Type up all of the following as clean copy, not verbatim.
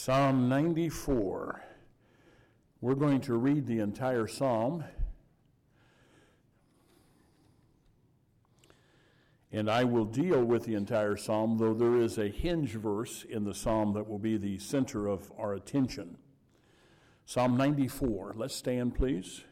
Psalm 94. We're going to read the entire psalm. And I will deal with the entire psalm, though there is a hinge verse in the psalm that will be the center of our attention. Psalm 94. Let's stand, please.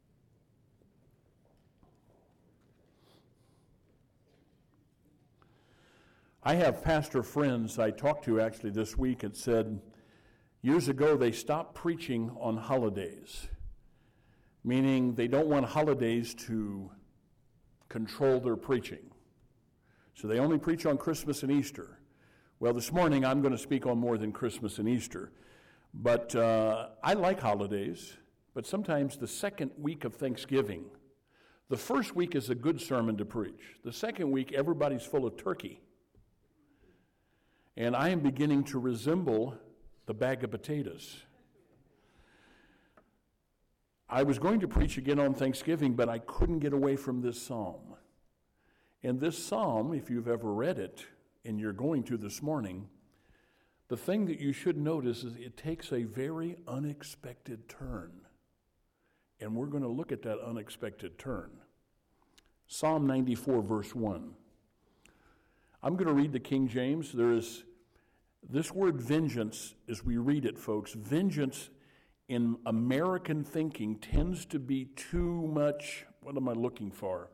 I have pastor friends I talked to actually this week and said years ago they stopped preaching on holidays, meaning they don't want holidays to control their preaching. So they only preach on Christmas and Easter. Well, this morning I'm going to speak on more than Christmas and Easter. But I like holidays, but sometimes the second week of Thanksgiving, the first week is a good sermon to preach. The second week, everybody's full of turkey. And I am beginning to resemble the bag of potatoes. I was going to preach again on Thanksgiving, but I couldn't get away from this psalm. And this psalm, if you've ever read it, and you're going to this morning, the thing that you should notice is it takes a very unexpected turn. And we're going to look at that unexpected turn. Psalm 94, verse 1. I'm going to read the King James. There is this word vengeance, as we read it, folks. Vengeance in American thinking tends to be too much, what am I looking for?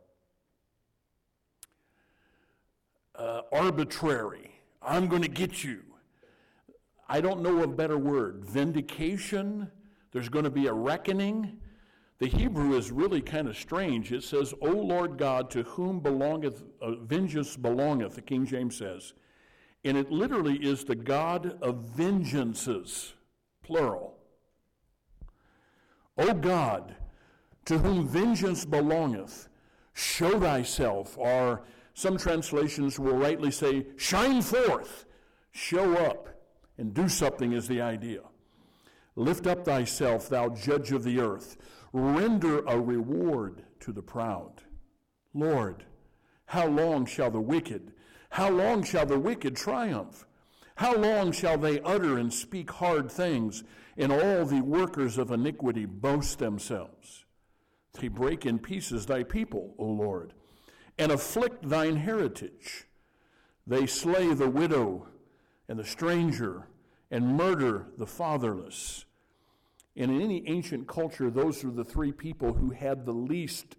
Arbitrary. I'm going to get you. I don't know a better word. Vindication. There's going to be a reckoning. The Hebrew is really kind of strange. It says, O Lord God, to whom belongeth vengeance belongeth, the King James says. And it literally is the God of vengeances, plural. O God, to whom vengeance belongeth, show thyself. Or some translations will rightly say, shine forth, show up, and do something is the idea. Lift up thyself, thou judge of the earth. Render a reward to the proud. Lord, how long shall the wicked triumph? How long shall they utter and speak hard things, and all the workers of iniquity boast themselves? They break in pieces thy people, O Lord, and afflict thine heritage. They slay the widow and the stranger, and murder the fatherless. And in any ancient culture, those are the three people who had the least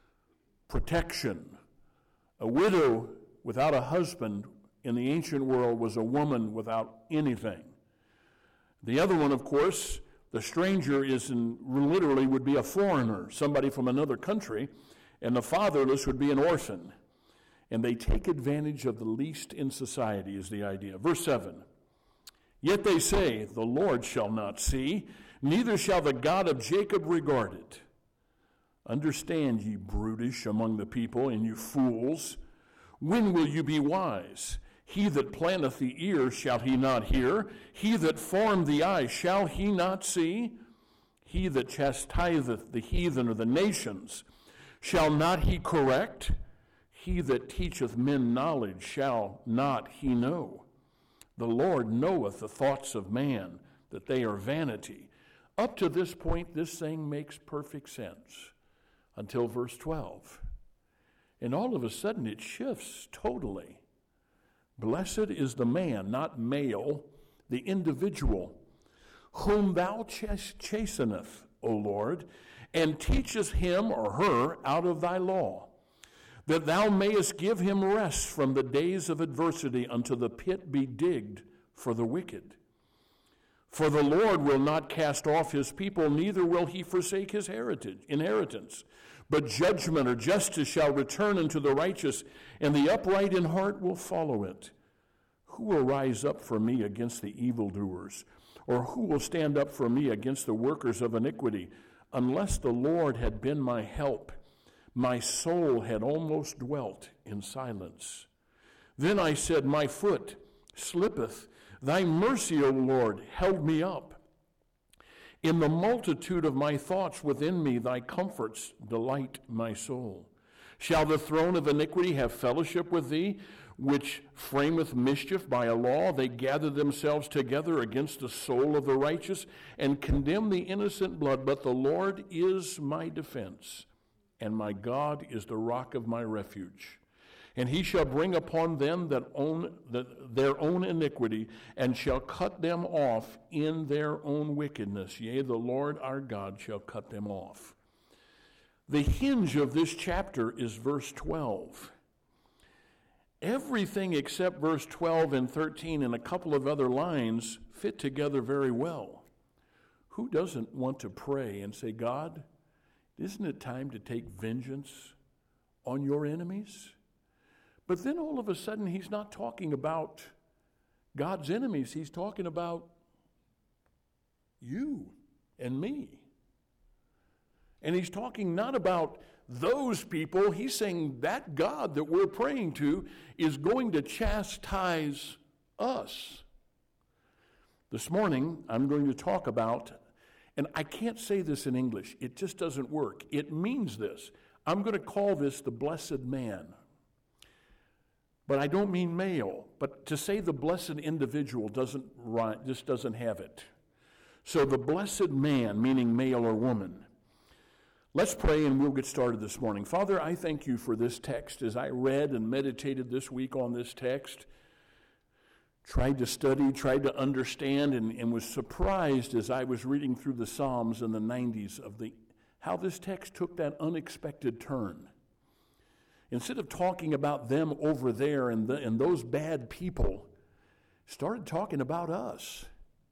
protection. A widow without a husband in the ancient world was a woman without anything. The other one, of course, the stranger literally would be a foreigner, somebody from another country, and the fatherless would be an orphan. And they take advantage of the least in society is the idea. Verse 7. Yet they say, the Lord shall not see, neither shall the God of Jacob regard it. Understand, ye brutish among the people, and you fools. When will you be wise? He that planteth the ear, shall he not hear? He that formed the eye, shall he not see? He that chastiseth the heathen or the nations, shall not he correct? He that teacheth men knowledge, shall not he know? The Lord knoweth the thoughts of man, that they are vanity. Up to this point, this thing makes perfect sense until verse 12. And all of a sudden, it shifts totally. Blessed is the man, not male, the individual, whom thou chasteneth, O Lord, and teachest him or her out of thy law, that thou mayest give him rest from the days of adversity until the pit be digged for the wicked. For the Lord will not cast off his people, neither will he forsake his inheritance. But judgment or justice shall return unto the righteous, and the upright in heart will follow it. Who will rise up for me against the evildoers? Or who will stand up for me against the workers of iniquity? Unless the Lord had been my help, my soul had almost dwelt in silence. Then I said, my foot slippeth. Thy mercy, O Lord, held me up. In the multitude of my thoughts within me, thy comforts delight my soul. Shall the throne of iniquity have fellowship with thee, which frameth mischief by a law? They gather themselves together against the soul of the righteous, and condemn the innocent blood. But the Lord is my defense, and my God is the rock of my refuge. And he shall bring upon them their own iniquity, and shall cut them off in their own wickedness. Yea, the Lord our God shall cut them off. The hinge of this chapter is verse 12. Everything except verse 12 and 13 and a couple of other lines fit together very well. Who doesn't want to pray and say, God, isn't it time to take vengeance on your enemies? But then all of a sudden, he's not talking about God's enemies. He's talking about you and me. And he's talking not about those people. He's saying that God that we're praying to is going to chastise us. This morning, I'm going to talk about, and I can't say this in English. It just doesn't work. It means this. I'm going to call this the blessed man. But I don't mean male. But to say the blessed individual doesn't have it. So the blessed man, meaning male or woman. Let's pray and we'll get started this morning. Father, I thank you for this text. As I read and meditated this week on this text, tried to study, tried to understand, and was surprised as I was reading through the Psalms in the 90s of how this text took that unexpected turn. Instead of talking about them over there and those bad people, started talking about us.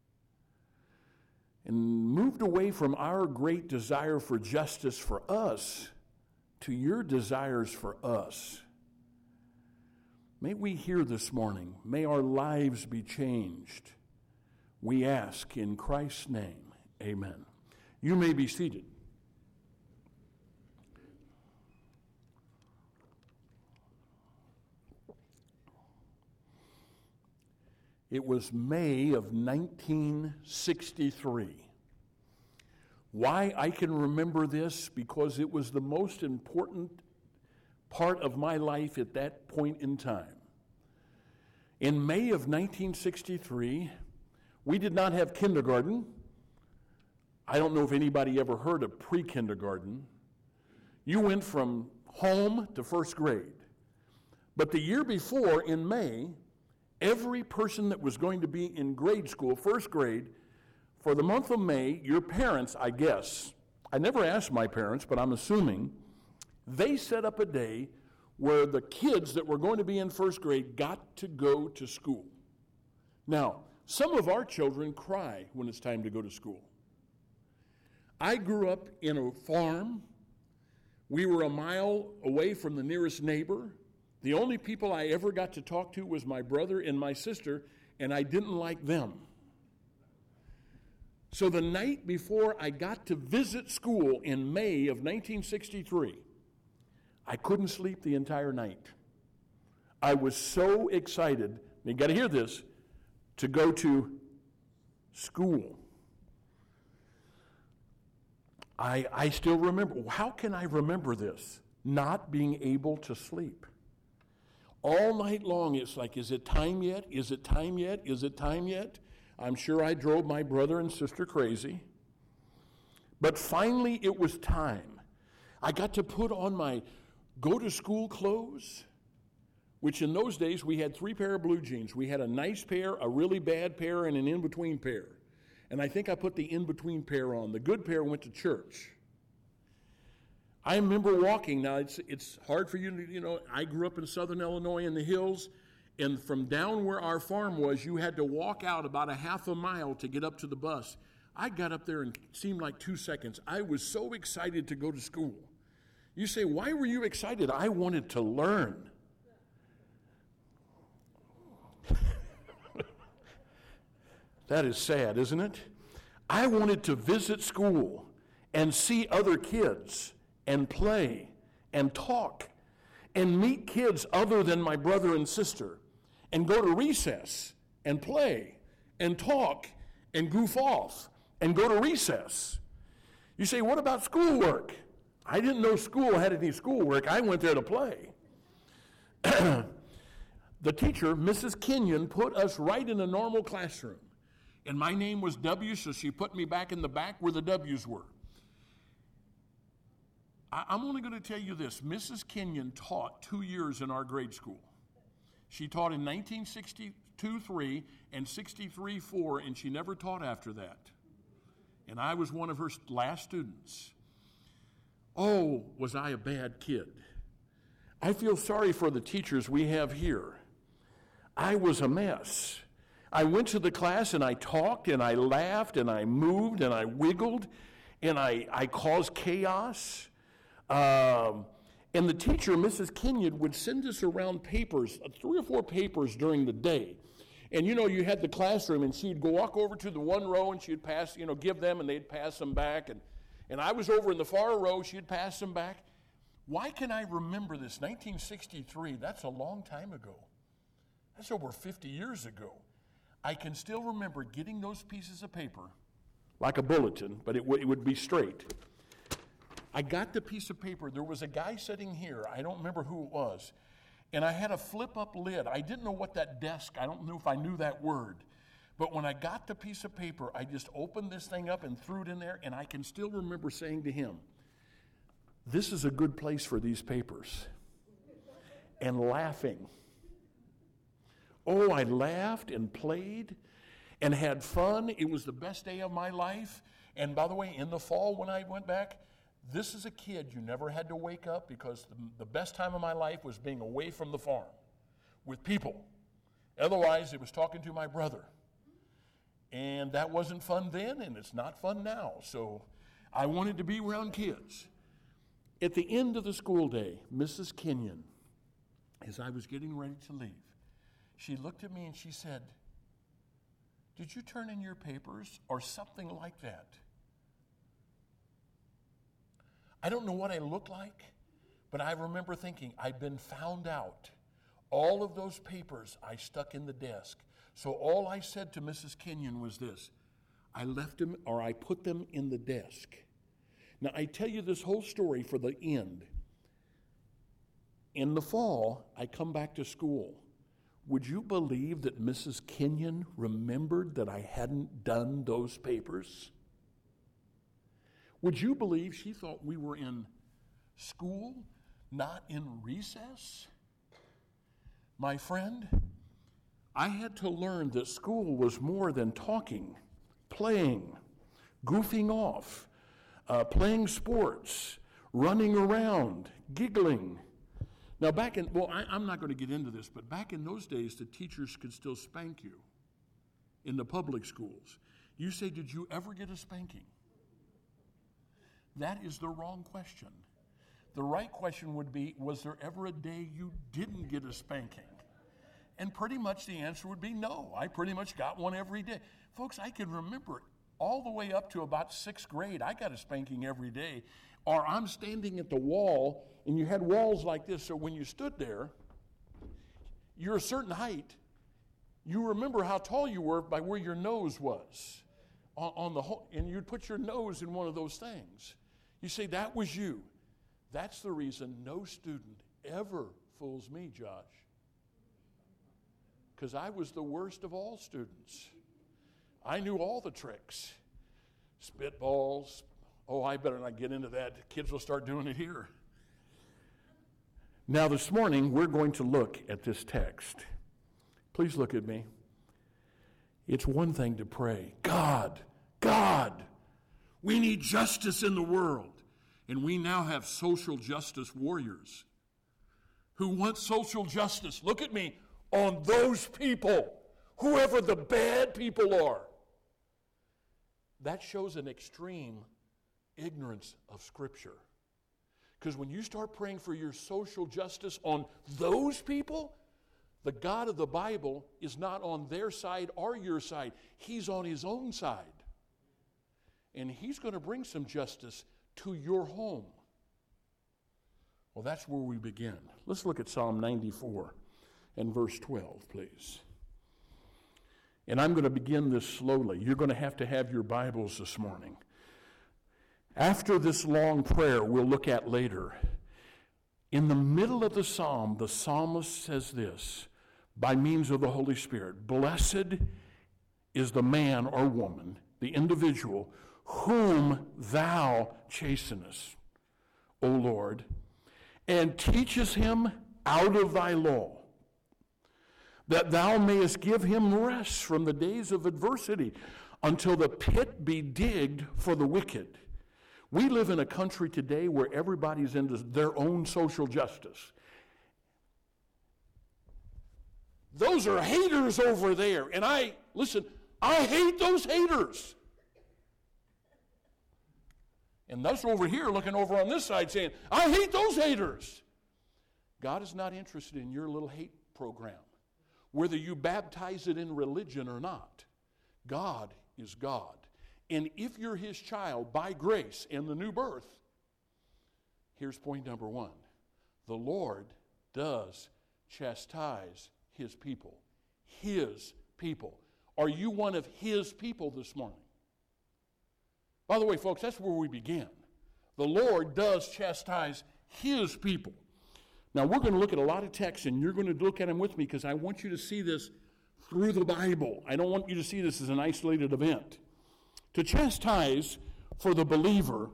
And moved away from our great desire for justice for us to your desires for us. May we hear this morning. May our lives be changed. We ask in Christ's name. Amen. You may be seated. It was May of 1963. Why I can remember this? Because it was the most important part of my life at that point in time. In May of 1963, we did not have kindergarten. I don't know if anybody ever heard of pre-kindergarten. You went from home to first grade. But the year before, in May, every person that was going to be in grade school, first grade, for the month of May, your parents, I guess, I never asked my parents, but I'm assuming, they set up a day where the kids that were going to be in first grade got to go to school. Now, some of our children cry when it's time to go to school. I grew up in a farm. We were a mile away from the nearest neighbor. The only people I ever got to talk to was my brother and my sister, and I didn't like them. So the night before I got to visit school in May of 1963, I couldn't sleep the entire night. I was so excited, you got to hear this, to go to school. I still remember. How can I remember this? Not being able to sleep. All night long, it's like, is it time yet? Is it time yet? Is it time yet? I'm sure I drove my brother and sister crazy. But finally, it was time. I got to put on my go-to-school clothes, which in those days, we had 3 pair of blue jeans. We had a nice pair, a really bad pair, and an in-between pair. And I think I put the in-between pair on. The good pair went to church. I remember walking. Now, it's hard for you to, I grew up in southern Illinois in the hills, and from down where our farm was, you had to walk out about a half a mile to get up to the bus. I got up there and it seemed like 2 seconds. I was so excited to go to school. You say, why were you excited? I wanted to learn. That is sad, isn't it? I wanted to visit school and see other kids and play and talk and meet kids other than my brother and sister and go to recess and play and talk and goof off and go to recess. You say, what about schoolwork? I didn't know school had any schoolwork. I went there to play. The teacher, Mrs. Kenyon, put us right in a normal classroom. And my name was W, so she put me back in the back where the W's were. I'm only going to tell you this. Mrs. Kenyon taught 2 years in our grade school. She taught in 1962-3 and 63-4, and she never taught after that. And I was one of her last students. Oh, was I a bad kid. I feel sorry for the teachers we have here. I was a mess. I went to the class and I talked and I laughed and I moved and I wiggled and I caused chaos. And the teacher, Mrs. Kenyon, would send us around papers, 3 or 4 papers during the day. And you had the classroom, and she'd go walk over to the one row, and she'd pass, give them, and they'd pass them back. And I was over in the far row, she'd pass them back. Why can I remember this? 1963, that's a long time ago. That's over 50 years ago. I can still remember getting those pieces of paper, like a bulletin, but it would be straight. I got the piece of paper. There was a guy sitting here. I don't remember who it was. And I had a flip-up lid. I didn't know what that desk, I don't know if I knew that word. But when I got the piece of paper, I just opened this thing up and threw it in there, and I can still remember saying to him, "This is a good place for these papers." And laughing. Oh, I laughed and played and had fun. It was the best day of my life. And by the way, in the fall when I went back, this is a kid you never had to wake up, because the best time of my life was being away from the farm with people. Otherwise, it was talking to my brother. And that wasn't fun then, and it's not fun now. So I wanted to be around kids. At the end of the school day, Mrs. Kenyon, as I was getting ready to leave, she looked at me and she said, "Did you turn in your papers?" or something like that. I don't know what I looked like, but I remember thinking, I've been found out. All of those papers I stuck in the desk. So all I said to Mrs. Kenyon was this: I left them, or I put them in the desk. Now, I tell you this whole story for the end. In the fall, I come back to school. Would you believe that Mrs. Kenyon remembered that I hadn't done those papers? Would you believe she thought we were in school, not in recess? My friend, I had to learn that school was more than talking, playing, goofing off, playing sports, running around, giggling. Now I'm not going to get into this, but back in those days, the teachers could still spank you in the public schools. You say, did you ever get a spanking? That is the wrong question. The right question would be, was there ever a day you didn't get a spanking? And pretty much the answer would be no. I pretty much got one every day. Folks, I can remember all the way up to about 6th grade, I got a spanking every day. Or I'm standing at the wall, and you had walls like this, so when you stood there, you're a certain height. You remember how tall you were by where your nose was on the whole, and you'd put your nose in one of those things. You say, that was you. That's the reason no student ever fools me, Josh. Because I was the worst of all students. I knew all the tricks. Spitballs. Oh, I better not get into that. Kids will start doing it here. Now this morning, we're going to look at this text. Please look at me. It's one thing to pray, God, we need justice in the world. And we now have social justice warriors who want social justice. Look at me, on those people, whoever the bad people are. That shows an extreme ignorance of Scripture. Because when you start praying for your social justice on those people, the God of the Bible is not on their side or your side. He's on his own side. And he's going to bring some justice to your home. Well, that's where we begin. Let's look at Psalm 94 and verse 12, please. And I'm going to begin this slowly. You're going to have your Bibles this morning. After this long prayer we'll look at later, in the middle of the psalm, the psalmist says this, by means of the Holy Spirit, "Blessed is the man or woman, the individual, whom thou chastenest, O Lord, and teachest him out of thy law, that thou mayest give him rest from the days of adversity, until the pit be digged for the wicked." We live in a country today where everybody's into their own social justice. Those are haters over there. And I hate those haters. And those over here looking over on this side saying, I hate those haters. God is not interested in your little hate program, whether you baptize it in religion or not. God is God. And if you're his child by grace and the new birth, here's point number one. The Lord does chastise his people. His people. Are you one of his people this morning? By the way, folks, that's where we began. The Lord does chastise his people. Now, we're going to look at a lot of texts, and you're going to look at them with me because I want you to see this through the Bible. I don't want you to see this as an isolated event. To chastise for the believer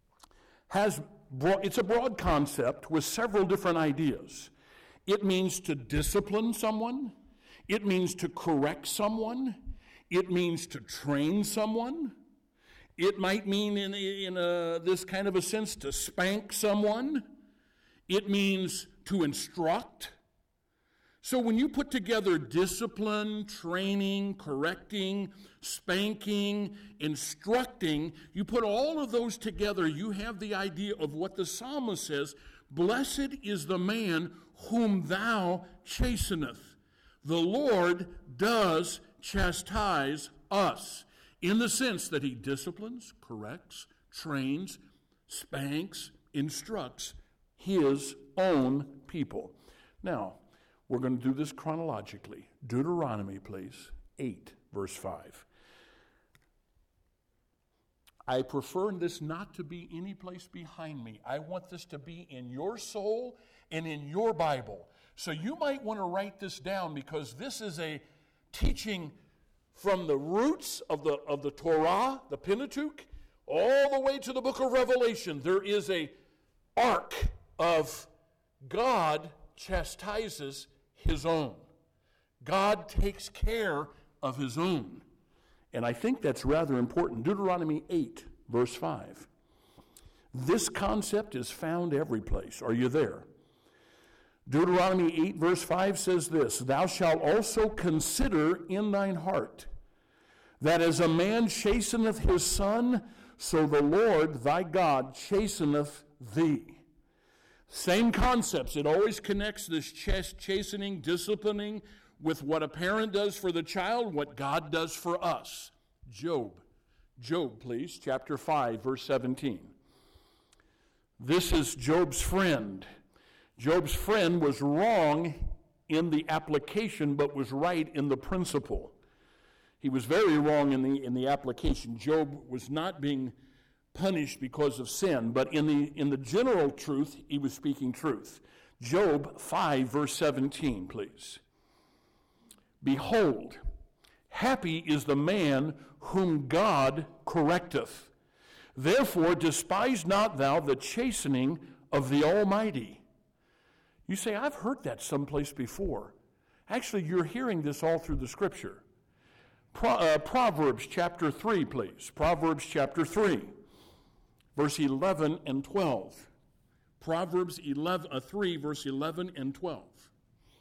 it's a broad concept with several different ideas. It means to discipline someone. It means to correct someone. It means to train someone. It might mean in this kind of a sense to spank someone. It means to instruct. So when you put together discipline, training, correcting, spanking, instructing, you put all of those together, you have the idea of what the psalmist says, "Blessed is the man whom thou chasteneth." The Lord does chastise us in the sense that he disciplines, corrects, trains, spanks, instructs his own people. Now, we're going to do this chronologically. Deuteronomy, please, 8, verse 5. I prefer this not to be any place behind me. I want this to be in your soul and in your Bible. So you might want to write this down because this is a teaching from the roots of the Torah, the Pentateuch, all the way to the book of Revelation. There is a arc of God chastises his own. God takes care of his own. And I think that's rather important. Deuteronomy 8, verse 5. This concept is found every place. Are you there? Deuteronomy 8, verse 5 says this, "Thou shalt also consider in thine heart, that as a man chasteneth his son, so the Lord thy God chasteneth thee." Same concepts. It always connects this chastening, disciplining with what a parent does for the child, what God does for us. Job, please, chapter 5, verse 17. This is Job's friend. Job's friend was wrong in the application, but was right in the principle. He was very wrong in the application. Job was not being punished because of sin, but in the general truth, he was speaking truth. Job 5, verse 17, please. "Behold, happy is the man whom God correcteth. Therefore despise not thou the chastening of the Almighty." You say, I've heard that someplace before. Actually, you're hearing this all through the Scripture. Proverbs chapter 3, please. Proverbs chapter 3. Verse 11 and 12. Proverbs 3, verse 11 and 12.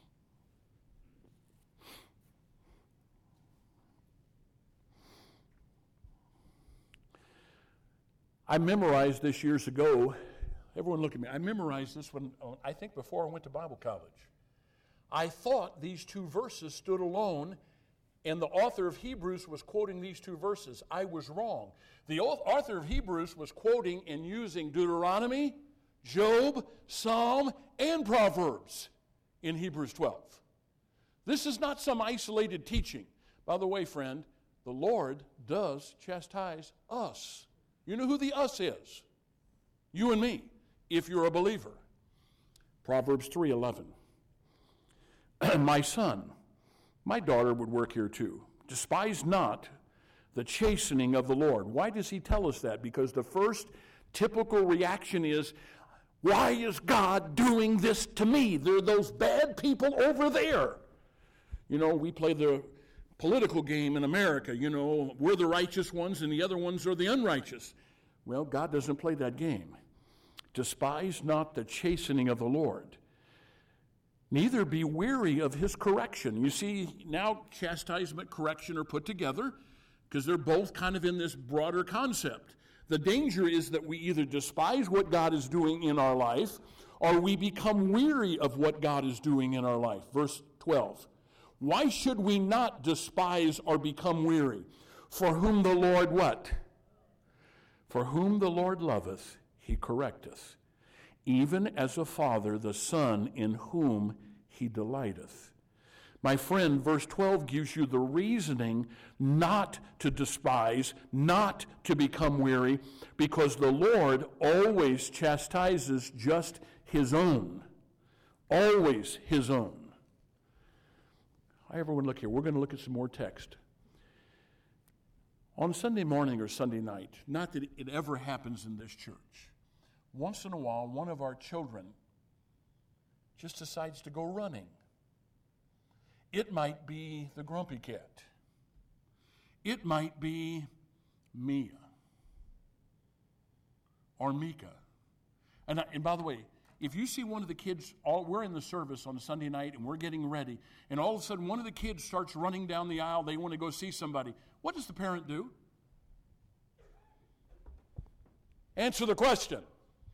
I memorized this years ago. Everyone look at me. I memorized this one, I think, before I went to Bible college. I thought these two verses stood alone, and the author of Hebrews was quoting these two verses. I was wrong. The author of Hebrews was quoting and using Deuteronomy, Job, Psalm, and Proverbs in Hebrews 12. This is not some isolated teaching. By the way, friend, the Lord does chastise us. You know who the us is? You and me, if you're a believer. Proverbs 3:11. My son, my daughter would work here too. Despise not the chastening of the Lord. Why does he tell us that? Because the first typical reaction is, why is God doing this to me? There are those bad people over there. You know, we play the political game in America. You know, we're the righteous ones and the other ones are the unrighteous. Well, God doesn't play that game. Despise not the chastening of the Lord. Neither be weary of his correction. You see, now chastisement, correction are put together because they're both kind of in this broader concept. The danger is that we either despise what God is doing in our life or we become weary of what God is doing in our life. Verse 12. Why should we not despise or become weary? For whom the Lord what? For whom the Lord loveth, he correcteth, even as a father the son in whom he delighteth. My friend, verse 12 gives you the reasoning not to despise, not to become weary, because the Lord always chastises just his own. Always his own. Hi, everyone, look here. We're going to look at some more text. On Sunday morning or Sunday night, not that it ever happens in this church, once in a while, one of our children just decides to go running. It might be the grumpy cat. It might be Mia or Mika. And by the way, if you see one of the kids, we're in the service on a Sunday night and we're getting ready, and all of a sudden one of the kids starts running down the aisle, they want to go see somebody, what does the parent do? Answer the question.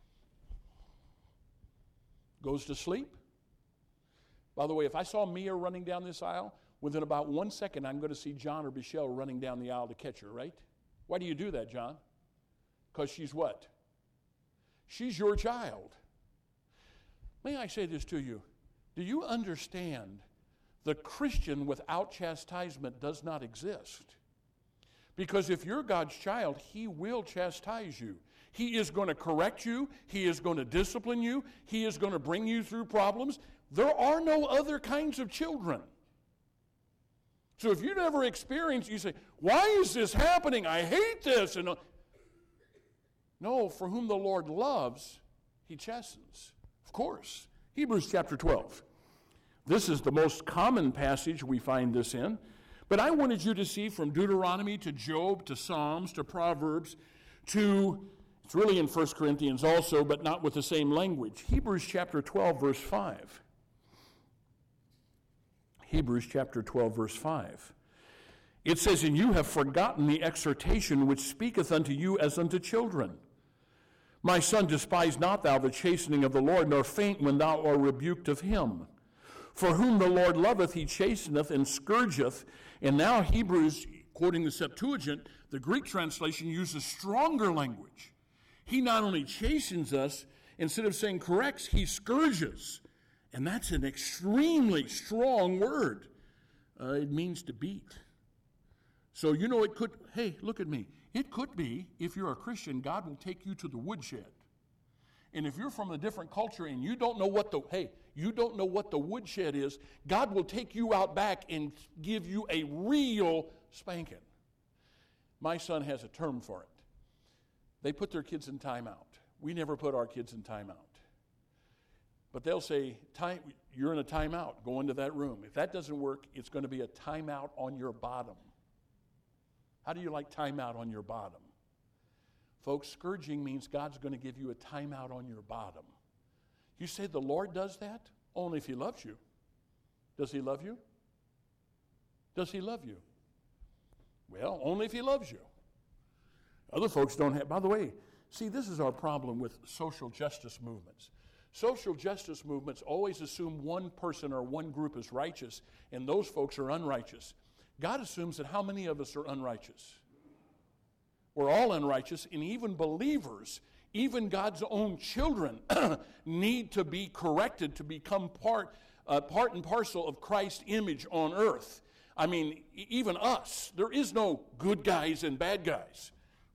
Goes to sleep. By the way, if I saw Mia running down this aisle, within about 1 second, I'm going to see John or Michelle running down the aisle to catch her, right? Why do you do that, John? Because she's what? She's your child. May I say this to you? Do you understand the Christian without chastisement does not exist? Because if you're God's child, he will chastise you. He is going to correct you. He is going to discipline you. He is going to bring you through problems. There are no other kinds of children. So if you never experienced, you say, why is this happening? I hate this. And no, for whom the Lord loves, he chastens. Of course. Hebrews chapter 12. This is the most common passage we find this in. But I wanted you to see from Deuteronomy to Job to Psalms to Proverbs to, it's really in 1 Corinthians also, but not with the same language. Hebrews chapter 12, verse 5. Hebrews chapter 12, verse 5. It says, and you have forgotten the exhortation which speaketh unto you as unto children. My son, despise not thou the chastening of the Lord, nor faint when thou art rebuked of him. For whom the Lord loveth, he chasteneth and scourgeth. And now Hebrews, quoting the Septuagint, the Greek translation uses stronger language. He not only chastens us, instead of saying corrects, he scourges. And that's an extremely strong word. It means to beat. So, you know, it could, hey, look at me. It could be, if you're a Christian, God will take you to the woodshed. And if you're from a different culture and you don't know what the woodshed is, God will take you out back and give you a real spanking. My son has a term for it. They put their kids in timeout. We never put our kids in timeout. But they'll say, you're in a timeout. Go into that room. If that doesn't work, it's going to be a timeout on your bottom. How do you like timeout on your bottom? Folks, scourging means God's going to give you a timeout on your bottom. You say the Lord does that? Only if he loves you. Does he love you? Does he love you? Well, only if he loves you. Other folks don't have. By the way, see, this is our problem with social justice movements. Social justice movements always assume one person or one group is righteous, and those folks are unrighteous. God assumes that how many of us are unrighteous? We're all unrighteous, and even believers, even God's own children, need to be corrected to become part and parcel of Christ's image on earth. I mean, even us. There is no good guys and bad guys.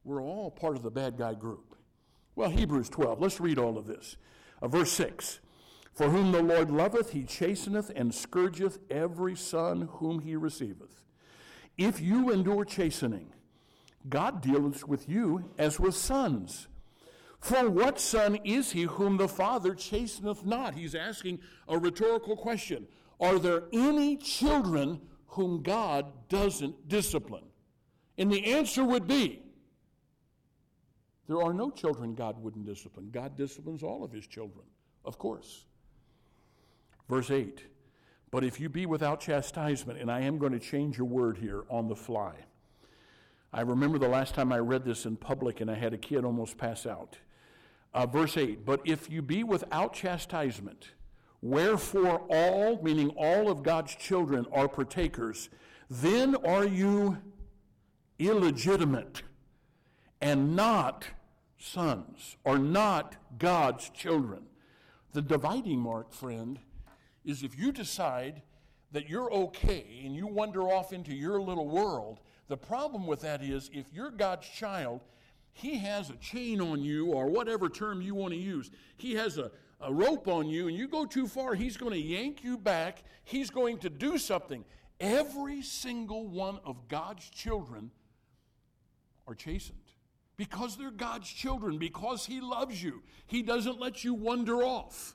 We're all part of the bad guy group. Well, Hebrews 12, let's read all of this. Verse 6, for whom the Lord loveth, he chasteneth and scourgeth every son whom he receiveth. If you endure chastening, God dealeth with you as with sons. For what son is he whom the Father chasteneth not? He's asking a rhetorical question. Are there any children whom God doesn't discipline? And the answer would be, there are no children God wouldn't discipline. God disciplines all of his children, of course. Verse 8, but if you be without chastisement, and I am going to change a word here on the fly. I remember the last time I read this in public and I had a kid almost pass out. Verse 8, but if you be without chastisement, wherefore all, meaning all of God's children, are partakers, then are you illegitimate and not sons, or not God's children. The dividing mark, friend, is if you decide that you're okay and you wander off into your little world. The problem with that is if you're God's child, he has a chain on you, or whatever term you want to use. He has a rope on you, and you go too far, he's going to yank you back. He's going to do something. Every single one of God's children are chastened because they're God's children, because he loves you. He doesn't let you wander off.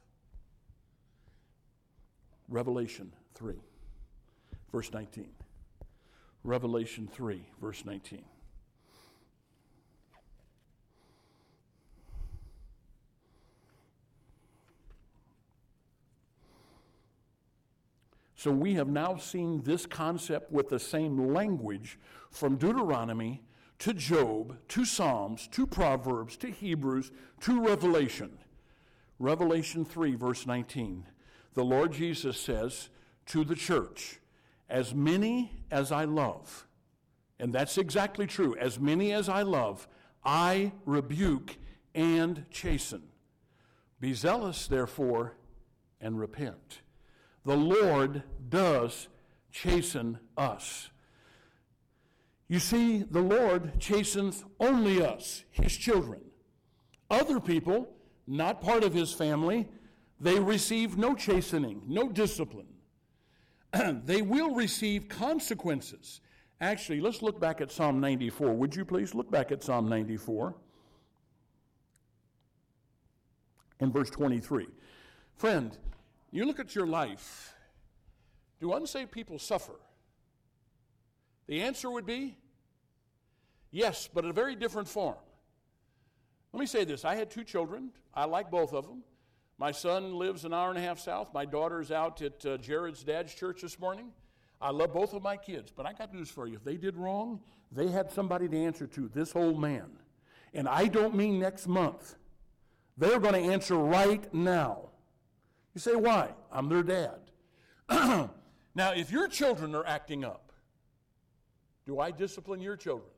Revelation 3, verse 19. Revelation 3, verse 19. So we have now seen this concept with the same language from Deuteronomy to Job, to Psalms, to Proverbs, to Hebrews, to Revelation. Revelation 3, verse 19. The Lord Jesus says to the church, as many as I love, and that's exactly true, as many as I love, I rebuke and chasten. Be zealous, therefore, and repent. The Lord does chasten us. You see, the Lord chastens only us, his children. Other people, not part of his family, they receive no chastening, no discipline. They will receive consequences. Actually, let's look back at Psalm 94. Would you please look back at Psalm 94 and verse 23. Friend, you look at your life. Do unsaved people suffer? The answer would be yes, but in a very different form. Let me say this. I had 2 children. I like both of them. My son lives an hour and a half south. My daughter's out at Jared's dad's church this morning. I love both of my kids, but I got news for you. If they did wrong, they had somebody to answer to, this old man. And I don't mean next month. They're going to answer right now. You say, why? I'm their dad. Now, if your children are acting up, do I discipline your children?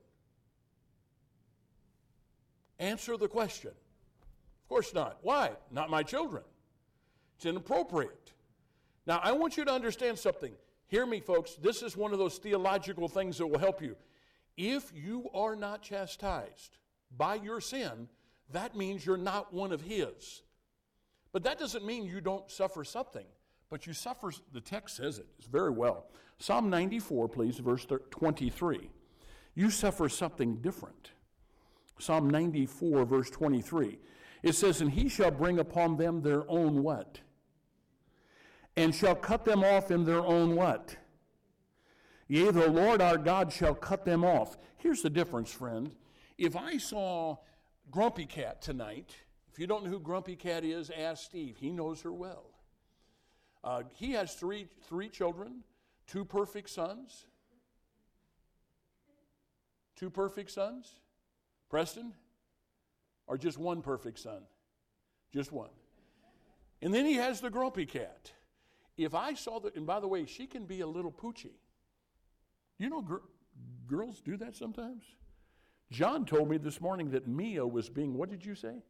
Answer the question. Of course not. Why? Not my children. It's inappropriate. Now, I want you to understand something. Hear me, folks. This is one of those theological things that will help you. If you are not chastised by your sin, that means you're not one of his. But that doesn't mean you don't suffer something. But you suffer, the text says it very well. Psalm 94, please, verse 23. You suffer something different. Psalm 94, verse 23. It says, and he shall bring upon them their own what? And shall cut them off in their own what? Yea, the Lord our God shall cut them off. Here's the difference, friend. If I saw Grumpy Cat tonight, if you don't know who Grumpy Cat is, ask Steve. He knows her well. He has three children, 2 perfect sons. 2 perfect sons? Preston? Or just 1 perfect son? Just 1. And then he has the Grumpy Cat. If I saw that, and by the way, she can be a little poochy. You know, girls do that sometimes. John told me this morning that Mia was being, what did you say?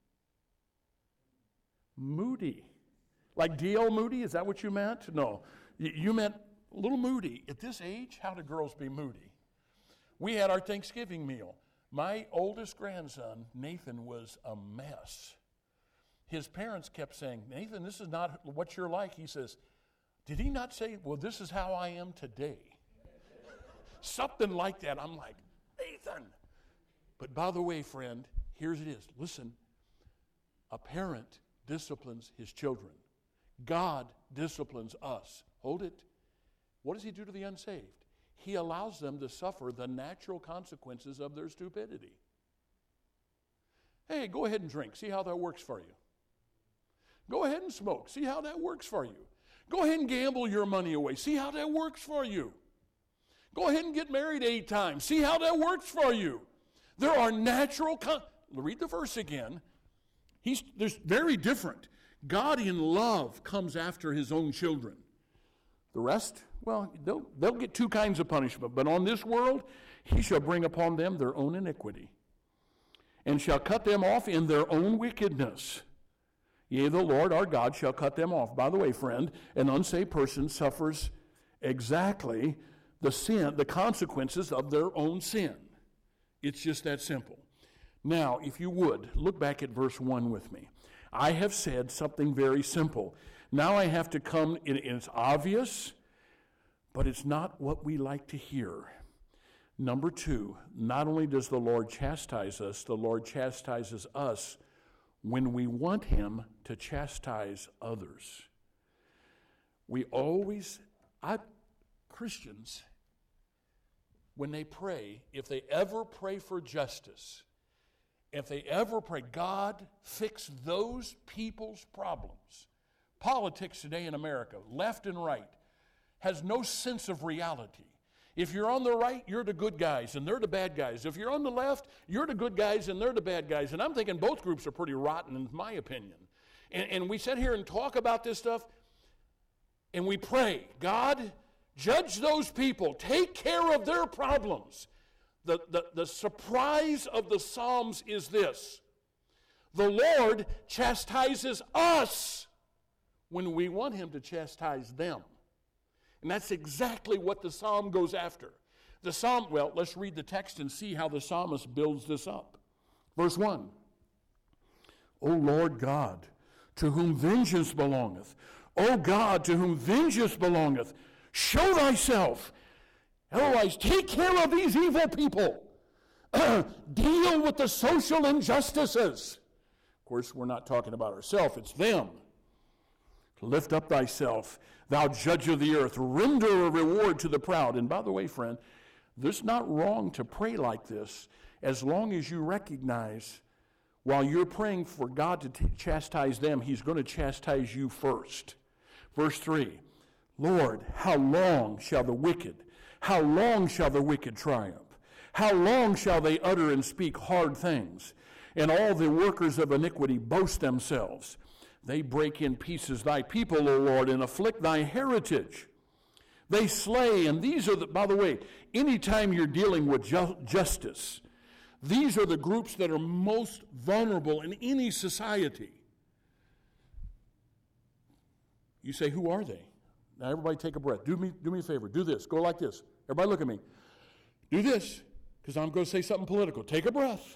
Moody. Like D.L. Moody? Is that what you meant? No. You meant a little moody. At this age, how do girls be moody? We had our Thanksgiving meal. My oldest grandson, Nathan, was a mess. His parents kept saying, Nathan, this is not what you're like. He says, did he not say, well, this is how I am today? Something like that. I'm like, Nathan. But by the way, friend, here's it is. Listen, a parent disciplines his children. God disciplines us. Hold it. What does he do to the unsaved? He allows them to suffer the natural consequences of their stupidity. Hey, go ahead and drink. See how that works for you. Go ahead and smoke. See how that works for you. Go ahead and gamble your money away. See how that works for you. Go ahead and get married 8 times. See how that works for you. There are natural read the verse again. There's very different. God in love comes after his own children. The rest, well, they'll get 2 kinds of punishment. But on this world, he shall bring upon them their own iniquity, and shall cut them off in their own wickedness. Yea, the Lord our God shall cut them off. By the way, friend, an unsaved person suffers exactly the consequences of their own sin. It's just that simple. Now, if you would, look back at verse 1 with me. I have said something very simple. Now I have to come, and it's obvious, but it's not what we like to hear. Number 2, not only does the Lord chastise us, the Lord chastises us when we want him to chastise others. Christians, when they pray, if they ever pray for justice, if they ever pray, God, fix those people's problems. Politics today in America, left and right, has no sense of reality. If you're on the right, you're the good guys, and they're the bad guys. If you're on the left, you're the good guys, and they're the bad guys. And I'm thinking both groups are pretty rotten, in my opinion. And we sit here and talk about this stuff, and we pray, God, judge those people. Take care of their problems. The surprise of the Psalms is this. The Lord chastises us when we want him to chastise them. And that's exactly what the psalm goes after. The psalm, well, let's read the text and see how the psalmist builds this up. Verse 1. O Lord God, to whom vengeance belongeth, O God, to whom vengeance belongeth, show thyself. Otherwise, take care of these evil people. Deal with the social injustices. Of course, we're not talking about ourselves, it's them. Lift up thyself, thou judge of the earth. Render a reward to the proud. And by the way, friend, it's not wrong to pray like this as long as you recognize while you're praying for God to chastise them, he's going to chastise you first. Verse 3, Lord, how long shall the wicked triumph? How long shall they utter and speak hard things? And all the workers of iniquity boast themselves. They break in pieces thy people, O Lord, and afflict thy heritage. They slay, and these are by the way, anytime you're dealing with justice, these are the groups that are most vulnerable in any society. You say, who are they? Now everybody take a breath. Do me a favor. Do this. Go like this. Everybody look at me. Do this, because I'm going to say something political. Take a breath.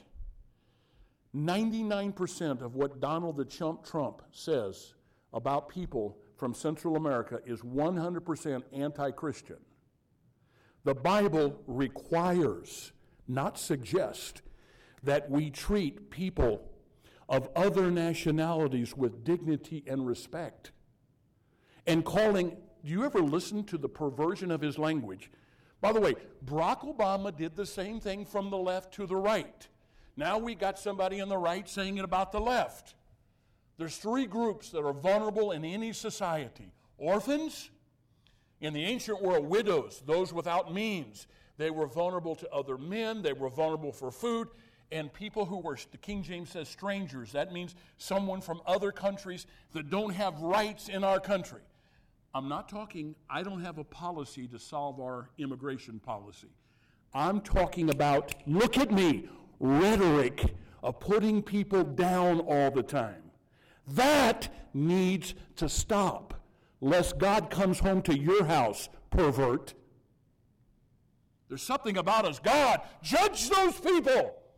99% of what Donald the Trump says about people from Central America is 100% anti-Christian. The Bible requires, not suggests, that we treat people of other nationalities with dignity and respect. And do you ever listen to the perversion of his language? By the way, Barack Obama did the same thing from the left to the right. Now we got somebody on the right saying it about the left. There's 3 groups that are vulnerable in any society. Orphans, in the ancient world, widows, those without means. They were vulnerable to other men. They were vulnerable for food. And people who were, the King James says, strangers. That means someone from other countries that don't have rights in our country. I don't have a policy to solve our immigration policy. I'm talking about, look at me, rhetoric of putting people down all the time. That needs to stop, lest God comes home to your house, pervert. There's something about us. God, judge those people.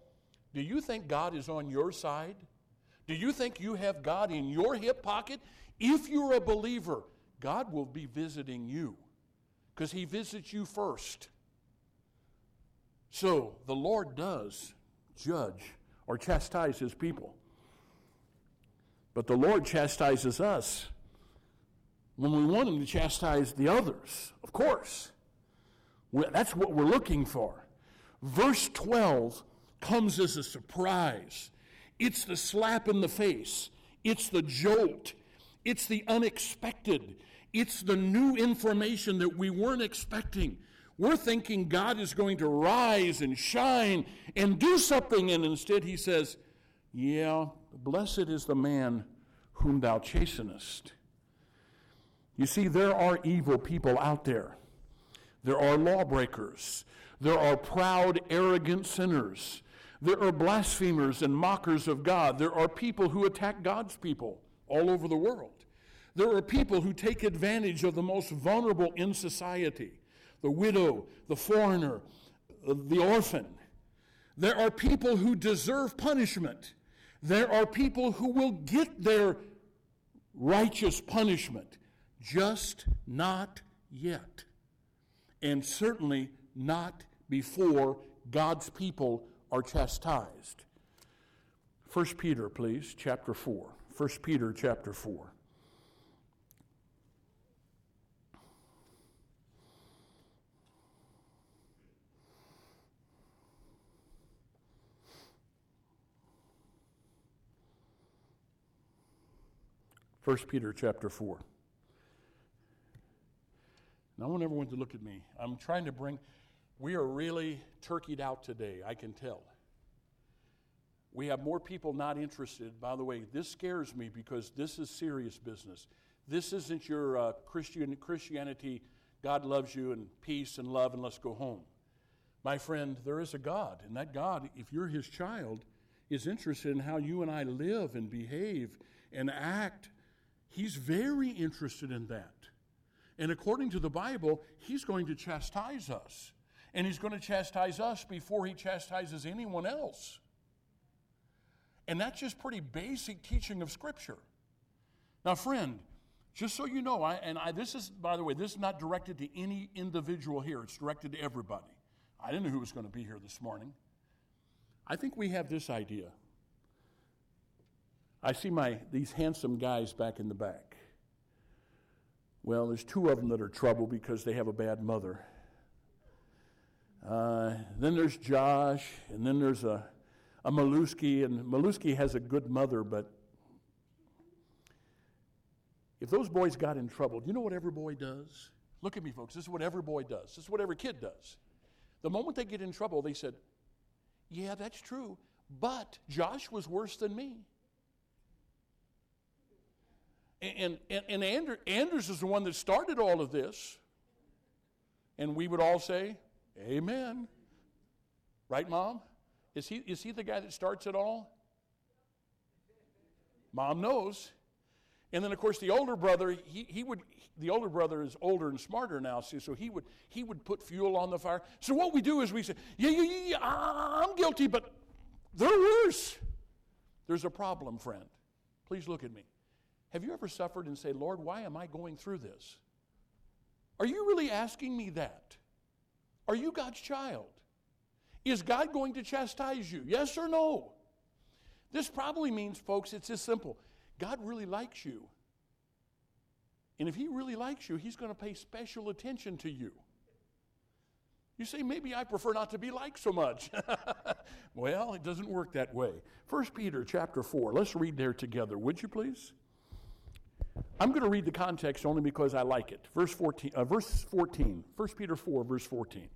Do you think God is on your side? Do you think you have God in your hip pocket? If you're a believer, God will be visiting you because he visits you first. So the Lord does judge or chastise his people. But the Lord chastises us when we want him to chastise the others, of course. That's what we're looking for. Verse 12 comes as a surprise. It's the slap in the face. It's the jolt. It's the unexpected. It's the new information that we weren't expecting. We're thinking God is going to rise and shine and do something, and instead he says, yeah, blessed is the man whom thou chastenest. You see, there are evil people out there. There are lawbreakers. There are proud, arrogant sinners. There are blasphemers and mockers of God. There are people who attack God's people all over the world. There are people who take advantage of the most vulnerable in society, the widow, the foreigner, the orphan. There are people who deserve punishment. There are people who will get their righteous punishment, just not yet. And certainly not before God's people are chastised. 1 Peter, please, chapter 4. 1 Peter, chapter 4. First Peter chapter 4. Now I want everyone to look at me. I'm trying to we are really turkeyed out today, I can tell. We have more people not interested. By the way, this scares me because this is serious business. This isn't your Christianity, God loves you and peace and love and let's go home. My friend, there is a God, and that God, if you're his child, is interested in how you and I live and behave and act. He's very interested in that. And according to the Bible, he's going to chastise us. And he's going to chastise us before he chastises anyone else. And that's just pretty basic teaching of Scripture. Now, friend, just so you know, this is, by the way, this is not directed to any individual here. It's directed to everybody. I didn't know who was going to be here this morning. I think we have this idea. I see these handsome guys back in the back. Well, there's two of them that are trouble because they have a bad mother. Then there's Josh, and then there's a Maluski, and Maluski has a good mother, but if those boys got in trouble, do you know what every boy does? Look at me, folks. This is what every boy does. This is what every kid does. The moment they get in trouble, they said, yeah, that's true, but Josh was worse than me. And Anders is the one that started all of this. And we would all say, amen. Right, Mom? Is he the guy that starts it all? Mom knows. And then, of course, the older brother, the older brother is older and smarter now, so he would put fuel on the fire. So what we do is we say, yeah, I'm guilty, but they're worse. There's a problem, friend. Please look at me. Have you ever suffered and say, Lord, why am I going through this? Are you really asking me that? Are you God's child? Is God going to chastise you? Yes or no? This probably means, folks, it's this simple. God really likes you. And if he really likes you, he's going to pay special attention to you. You say, maybe I prefer not to be liked so much. Well, it doesn't work that way. 1 Peter chapter 4. Let's read there together, would you please? I'm going to read the context only because I like it. Verse 14. 1 Peter 4, verse 14.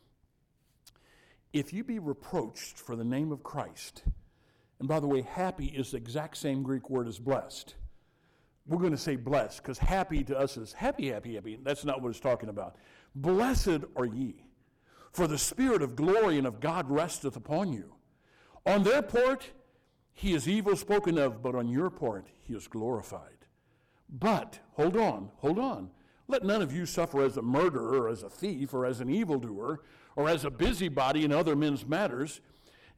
If you be reproached for the name of Christ, and by the way, happy is the exact same Greek word as blessed. We're going to say blessed because happy to us is happy, happy, happy. That's not what it's talking about. Blessed are ye, for the Spirit of glory and of God resteth upon you. On their part, he is evil spoken of, but on your part, he is glorified. But, hold on. Let none of you suffer as a murderer, or as a thief, or as an evildoer, or as a busybody in other men's matters.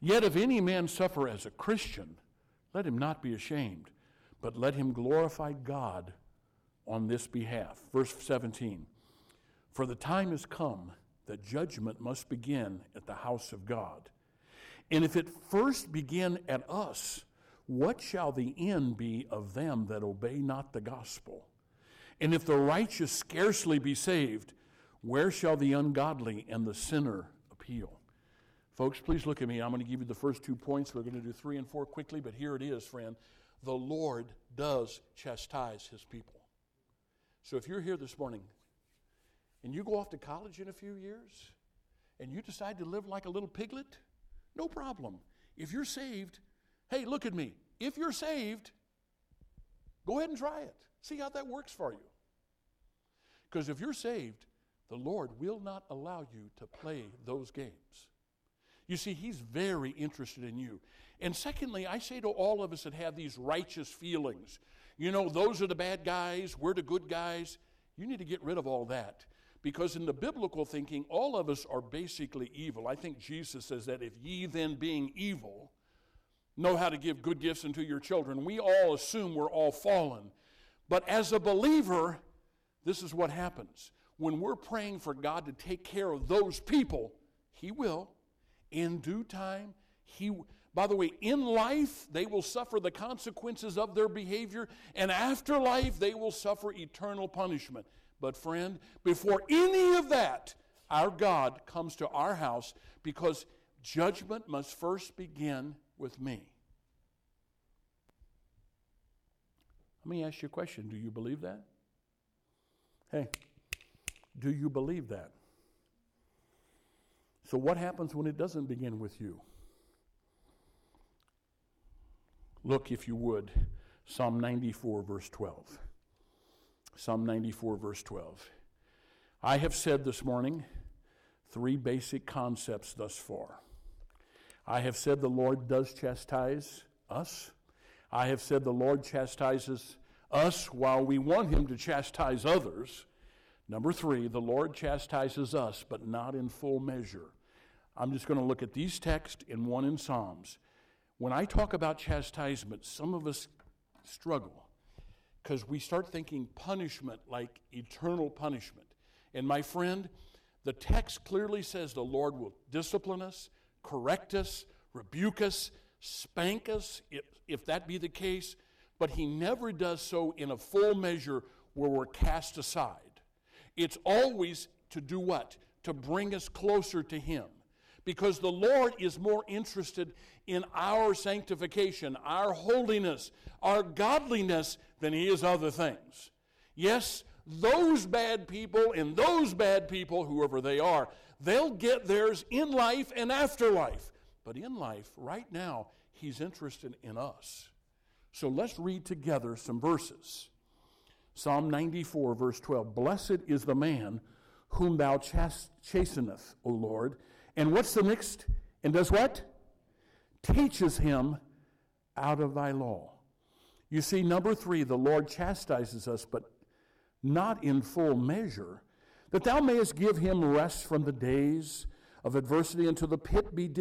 Yet if any man suffer as a Christian, let him not be ashamed, but let him glorify God on this behalf. Verse 17, for the time has come that judgment must begin at the house of God. And if it first begin at us, what shall the end be of them that obey not the gospel? And if the righteous scarcely be saved, where shall the ungodly and the sinner appeal? Folks, please look at me. I'm going to give you the first 2 points. We're going to do 3 and 4 quickly, but here it is, friend. The Lord does chastise his people. So if you're here this morning and you go off to college in a few years and you decide to live like a little piglet, no problem. If you're saved, hey, look at me. If you're saved, go ahead and try it. See how that works for you. Because if you're saved, the Lord will not allow you to play those games. You see, he's very interested in you. And secondly, I say to all of us that have these righteous feelings, those are the bad guys, we're the good guys. You need to get rid of all that. Because in the biblical thinking, all of us are basically evil. I think Jesus says that if ye then being evil know how to give good gifts unto your children, we all assume we're all fallen. But as a believer, this is what happens. When we're praying for God to take care of those people, he will. In due time, by the way, in life, they will suffer the consequences of their behavior, and after life, they will suffer eternal punishment. But friend, before any of that, our God comes to our house because judgment must first begin with me. Let me ask you a question. Do you believe that? Hey, do you believe that? So what happens when it doesn't begin with you? Look, if you would, Psalm 94, verse 12. Psalm 94, verse 12. I have said this morning 3 basic concepts thus far. I have said the Lord does chastise us. I have said the Lord chastises us while we want him to chastise others. Number 3, the Lord chastises us, but not in full measure. I'm just going to look at these texts and one in Psalms. When I talk about chastisement, some of us struggle because we start thinking punishment like eternal punishment. And my friend, the text clearly says the Lord will discipline us, correct us, rebuke us, spank us, if that be the case, but he never does so in a full measure where we're cast aside. It's always to do what? To bring us closer to him. Because the Lord is more interested in our sanctification, our holiness, our godliness than he is other things. Yes, those bad people and those bad people, whoever they are, they'll get theirs in life and afterlife. But in life, right now, he's interested in us. So let's read together some verses. Psalm 94, verse 12. Blessed is the man whom thou chasteneth, O Lord. And what's the next? And does what? Teaches him out of thy law. You see, number 3, the Lord chastises us, but not in full measure, that thou mayest give him rest from the days of adversity until the pit be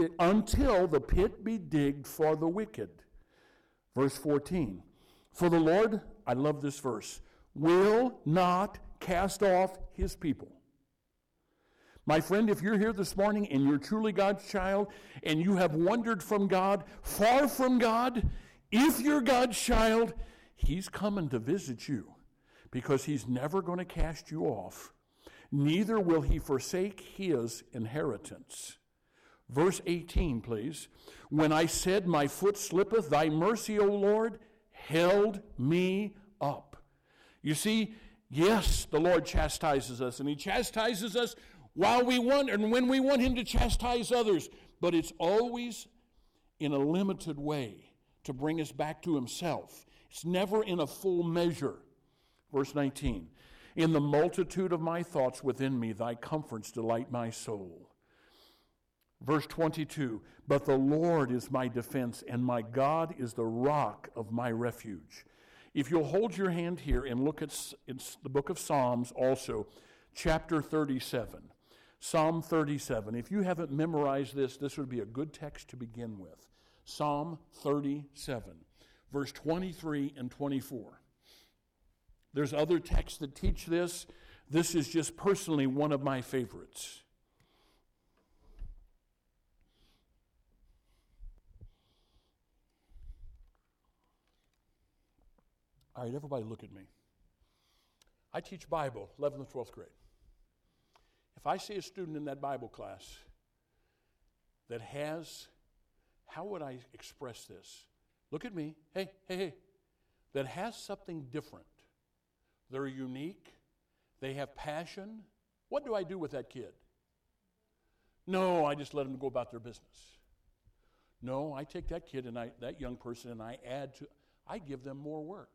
digged for the wicked. Verse 14. For the Lord, I love this verse, will not cast off his people. My friend, if you're here this morning and you're truly God's child and you have wandered from God, far from God, if you're God's child, he's coming to visit you because he's never going to cast you off. Neither will he forsake his inheritance. Verse 18, please. When I said, my foot slippeth, thy mercy, O Lord, held me up. You see, yes, the Lord chastises us, and he chastises us while we want, and when we want him to chastise others, but it's always in a limited way to bring us back to himself. It's never in a full measure. Verse 19, in the multitude of my thoughts within me, thy comforts delight my soul. Verse 22, but the Lord is my defense, and my God is the rock of my refuge. If you'll hold your hand here and look at it's the book of Psalms also, chapter 37. Psalm 37. If you haven't memorized this, this would be a good text to begin with. Psalm 37, verse 23 and 24. There's other texts that teach this. This is just personally one of my favorites. All right, everybody look at me. I teach Bible, 11th and 12th grade. If I see a student in that Bible class that has, how would I express this? Look at me. Hey. That has something different. They're unique. They have passion. What do I do with that kid? No, I just let them go about their business. No, I take that kid and that young person and I give them more work.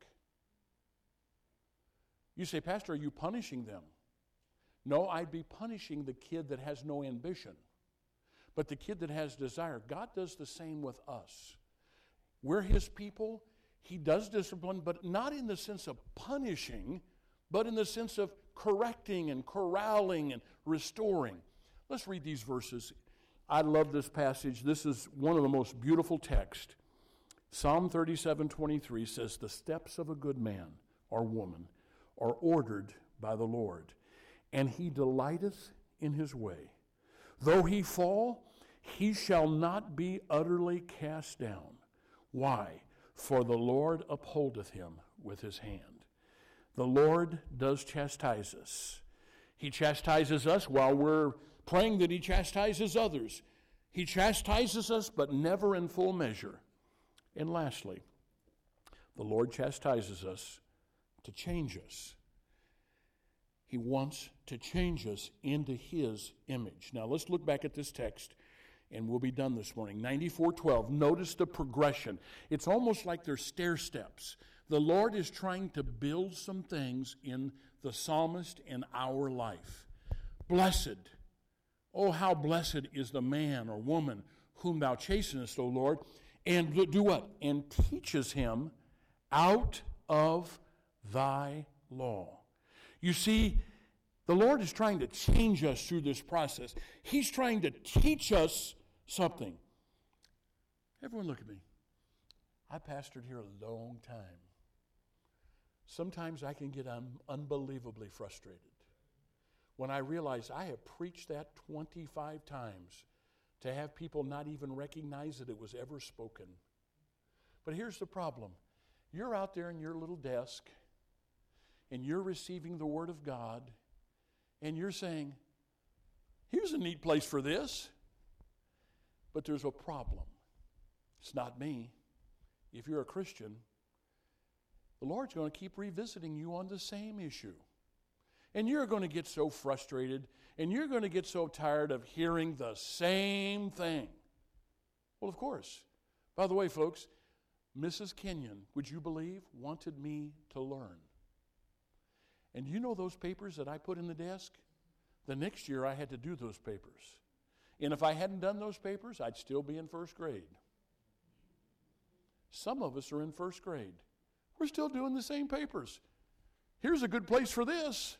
You say, Pastor, are you punishing them? No, I'd be punishing the kid that has no ambition. But the kid that has desire, God does the same with us. We're His people. He does discipline, but not in the sense of punishing, but in the sense of correcting and corralling and restoring. Let's read these verses. I love this passage. This is one of the most beautiful texts. Psalm 37:23 says, the steps of a good man or woman are ordered by the Lord, and He delighteth in his way. Though he fall, he shall not be utterly cast down. Why? For the Lord upholdeth him with his hand. The Lord does chastise us. He chastises us while we're praying that He chastises others. He chastises us, but never in full measure. And lastly, the Lord chastises us to change us. He wants to change us into His image. Now let's look back at this text, and we'll be done this morning. 94:12. Notice the progression. It's almost like they're stair steps. The Lord is trying to build some things in the psalmist and our life. Blessed, oh how blessed is the man or woman whom Thou chastenest, O Lord, and do what? And teaches him out of Thy law. You see, the Lord is trying to change us through this process. He's trying to teach us something. Everyone look at me. I pastored here a long time. Sometimes I can get unbelievably frustrated when I realize I have preached that 25 times to have people not even recognize that it was ever spoken. But here's the problem. You're out there in your little desk, and you're receiving the Word of God, and you're saying, here's a neat place for this. But there's a problem. It's not me. If you're a Christian, the Lord's going to keep revisiting you on the same issue. And you're going to get so frustrated, and you're going to get so tired of hearing the same thing. Well, of course. By the way, folks, Mrs. Kenyon, would you believe, wanted me to learn. And you know those papers that I put in the desk? The next year I had to do those papers. And if I hadn't done those papers, I'd still be in first grade. Some of us are in first grade. We're still doing the same papers. Here's a good place for this.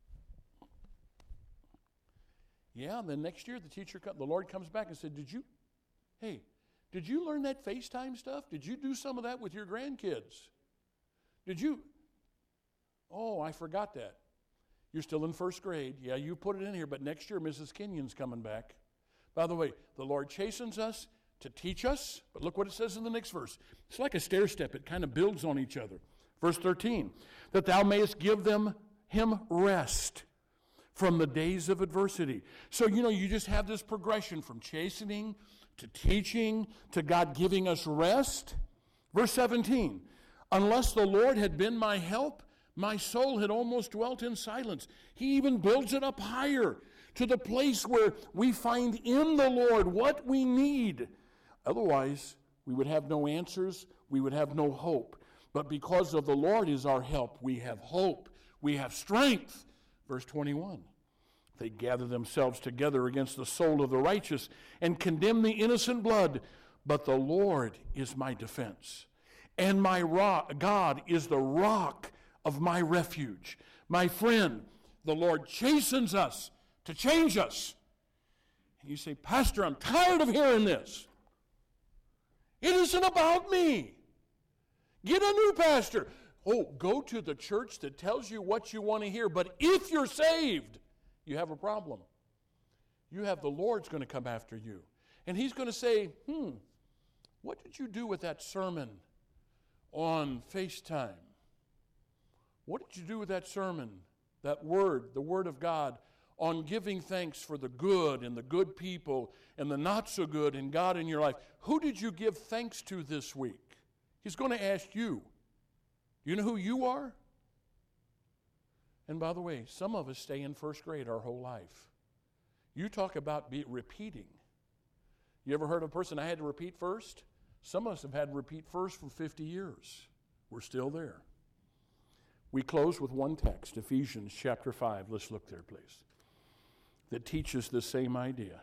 Yeah, and then next year the Lord comes back and said, did you learn that FaceTime stuff? Did you do some of that with your grandkids? Did you? Oh, I forgot that. You're still in first grade. Yeah, you put it in here, but next year Mrs. Kenyon's coming back. By the way, the Lord chastens us to teach us, but look what it says in the next verse. It's like a stair step. It kind of builds on each other. Verse 13, that thou mayest give him rest from the days of adversity. So, you just have this progression from chastening to teaching to God giving us rest. Verse 17, unless the Lord had been my help, my soul had almost dwelt in silence. He even builds it up higher to the place where we find in the Lord what we need. Otherwise, we would have no answers. We would have no hope. But because of the Lord is our help, we have hope. We have strength. Verse 21, they gather themselves together against the soul of the righteous and condemn the innocent blood. But the Lord is my defense, and my God is the rock of my refuge. My friend, the Lord chastens us to change us. You say, Pastor, I'm tired of hearing this. It isn't about me. Get a new pastor. Oh, go to the church that tells you what you want to hear. But if you're saved, you have a problem. You have the Lord's going to come after you. And he's going to say, what did you do with that sermon on FaceTime? What did you do with that sermon, that word, the Word of God, on giving thanks for the good and the good people and the not so good and God in your life? Who did you give thanks to this week? He's going to ask you. Do you know who you are? And by the way, some of us stay in first grade our whole life. You talk about repeating. You ever heard of a person I had to repeat first? Some of us have had to repeat first for 50 years. We're still there. We close with one text, Ephesians chapter 5. Let's look there, please. That teaches the same idea.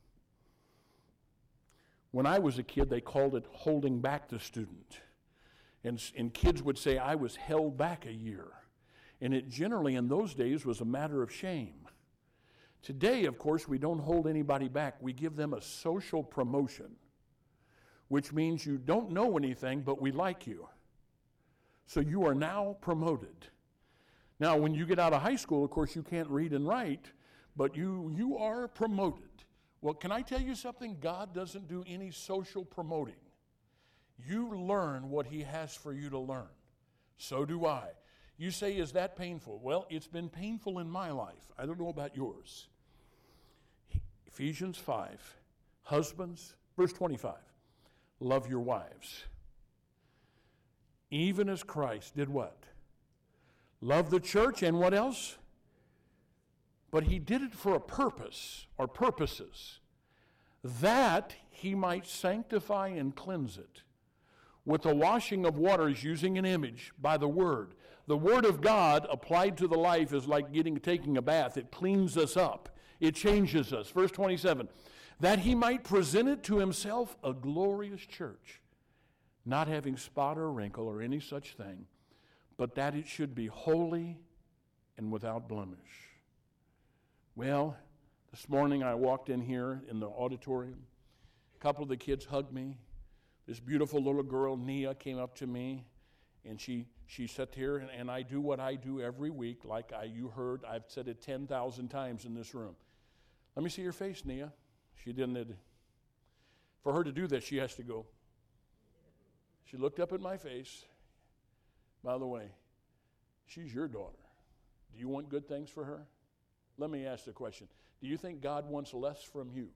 When I was a kid, they called it holding back the student. And kids would say, I was held back a year. And it generally, in those days, was a matter of shame. Today, of course, we don't hold anybody back. We give them a social promotion, which means you don't know anything, but we like you. So you are now promoted. Now, when you get out of high school, of course, you can't read and write, but you are promoted. Well, can I tell you something? God doesn't do any social promoting. You learn what he has for you to learn. So do I. You say, is that painful? Well, it's been painful in my life. I don't know about yours. Ephesians 5, husbands, verse 25, love your wives. Even as Christ did what? Love the church, and what else? But he did it for a purpose, or purposes, that he might sanctify and cleanse it with the washing of waters, using an image by the Word. The Word of God applied to the life is like taking a bath. It cleans us up. It changes us. Verse 27, that he might present it to himself a glorious church, not having spot or wrinkle or any such thing, but that it should be holy and without blemish. Well, this morning I walked in here in the auditorium. A couple of the kids hugged me. This beautiful little girl, Nia, came up to me, and she sat here, and I do what I do every week, like you heard. I've said it 10,000 times in this room. Let me see your face, Nia. She didn't. For her to do this, she has to go. She looked up at my face. By the way, she's your daughter. Do you want good things for her? Let me ask the question. Do you think God wants less from you?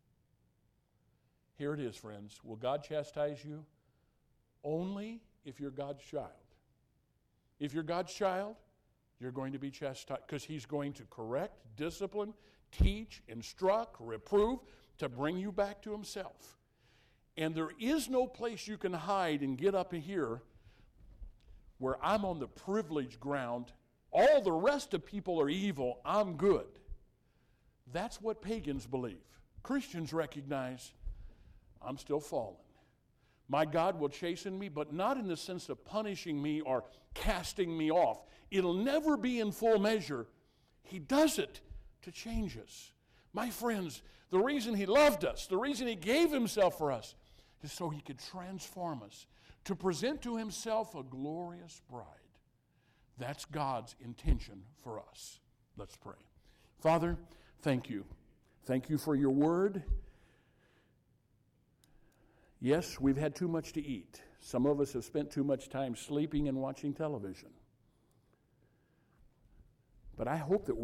Here it is, friends. Will God chastise you? Only if you're God's child. If you're God's child, you're going to be chastised because he's going to correct, discipline, teach, instruct, reprove to bring you back to himself. And there is no place you can hide and get up here where I'm on the privileged ground. All the rest of people are evil. I'm good. That's what pagans believe. Christians recognize I'm still fallen. My God will chasten me, but not in the sense of punishing me or casting me off. It'll never be in full measure. He does it to change us. My friends, the reason he loved us, the reason he gave himself for us, is so he could transform us, to present to himself a glorious bride. That's God's intention for us. Let's pray. Father, thank you. Thank you for your word. Yes, we've had too much to eat. Some of us have spent too much time sleeping and watching television. But I hope that